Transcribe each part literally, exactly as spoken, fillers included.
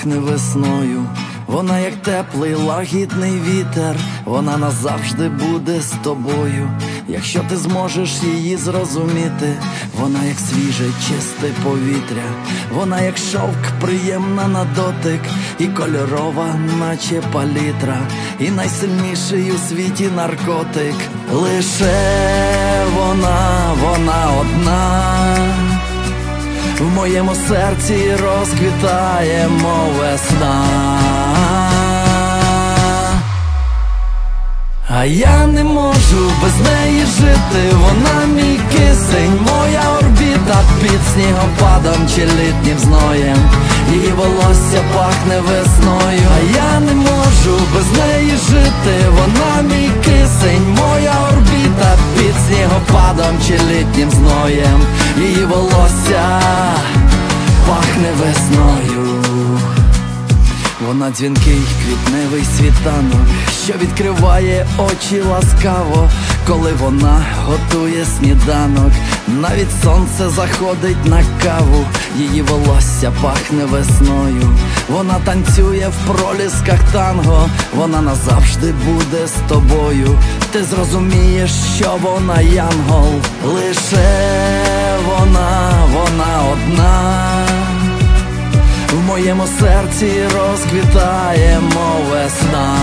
пахне весною. Вона як теплий лагідний вітер, вона назавжди буде з тобою, якщо ти зможеш її зрозуміти. Вона як свіже чисте повітря, вона як шовк приємна на дотик, і кольорова наче палітра, і найсильніший у світі наркотик. Лише вона, вона одна в моєму серці розквітає, мов весна. А я не можу без неї жити, вона мій кисень, моя орбіта під снігопадом чи літнім зноєм. Її волосся пахне весною. А я не можу без неї жити, вона мій кисень, моя орбіта під снігопадом чи літнім зноєм. Її волосся пахне весною. Вона дзвінкий квітневий світанок, що відкриває очі ласкаво, коли вона готує сніданок. Навіть сонце заходить на каву, її волосся пахне весною. Вона танцює в пролісках танго, вона назавжди буде з тобою. Ти зрозумієш, що вона янгол. Лише вона, вона одна в моєму серці розквітає, мов весна.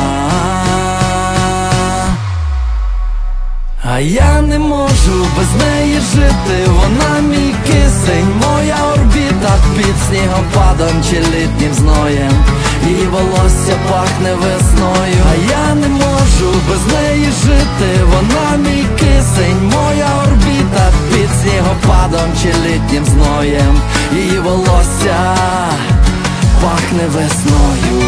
А я не можу без неї жити, вона мій кисень, моя орбіта під снігопадом чи літнім зноєм. Її волосся пахне весною. А я не можу без неї жити, вона мій кисень, моя орбіта під снігопадом чи літнім зноєм. Її волосся пахне весною.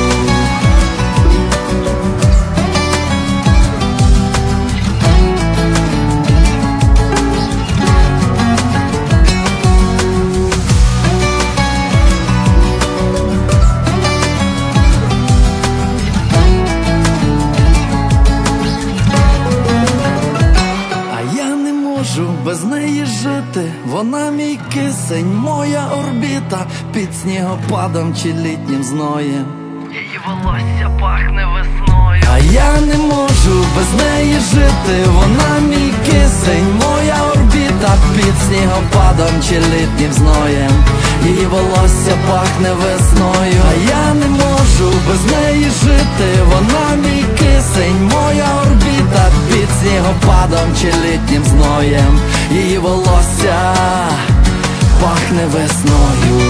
Без неї жити, вона мій кисень, моя орбіта під снігопадом чи літнім зноєм. Її волосся пахне весною. А я не можу без неї жити, вона мій кисень, моя орбіта під снігопадом чи літнім зноєм. Її волосся пахне весною. А я не можу без неї жити, вона мій кисень, моя орбіта під снігопадом чи літнім зноєм. Її волосся пахне весною.